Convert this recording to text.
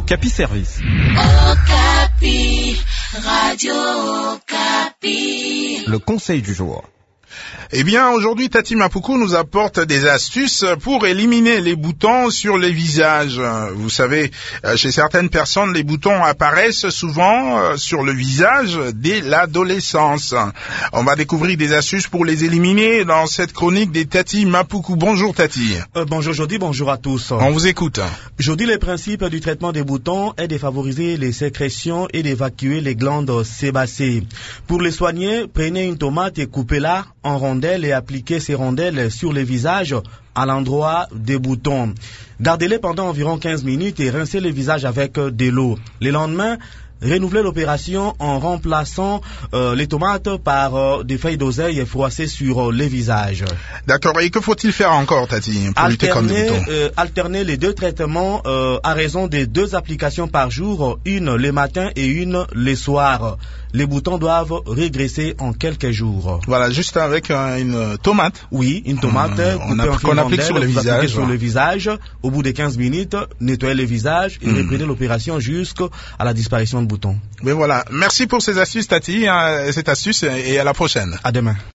Okapi Service. Okapi, Radio Okapi. Le conseil du jour. Eh bien, aujourd'hui, Tati Mapuku nous apporte des astuces pour éliminer les boutons sur les visages. Vous savez, chez certaines personnes, les boutons apparaissent souvent sur le visage dès l'adolescence. On va découvrir des astuces pour les éliminer dans cette chronique des Tati Mapuku. Bonjour Tati. Bonjour Jody, bonjour à tous. On vous écoute. Jody, le principe du traitement des boutons est de favoriser les sécrétions et d'évacuer les glandes sébacées. Pour les soigner, prenez une tomate et coupez-la en rondelles et appliquez ces rondelles sur le visage à l'endroit des boutons. Gardez-les pendant environ 15 minutes et rincez le visage avec de l'eau. Le lendemain, renouvelez l'opération en remplaçant les tomates par des feuilles d'oseille froissées sur le visage. D'accord, et que faut-il faire encore, Tati, pour lutter contre les boutons? Alternez les deux traitements à raison de 2 applications par jour, une le matin et une le soir. Les boutons doivent régresser en quelques jours. Voilà, juste avec une tomate. Oui, une tomate qu'on applique sur le visage. Sur le visage. Au bout de 15 minutes, nettoyez le visage et reprenez l'opération jusqu'à la disparition de boutons. Mais voilà, merci pour ces astuces, Tati, cette astuce, et à la prochaine. À demain.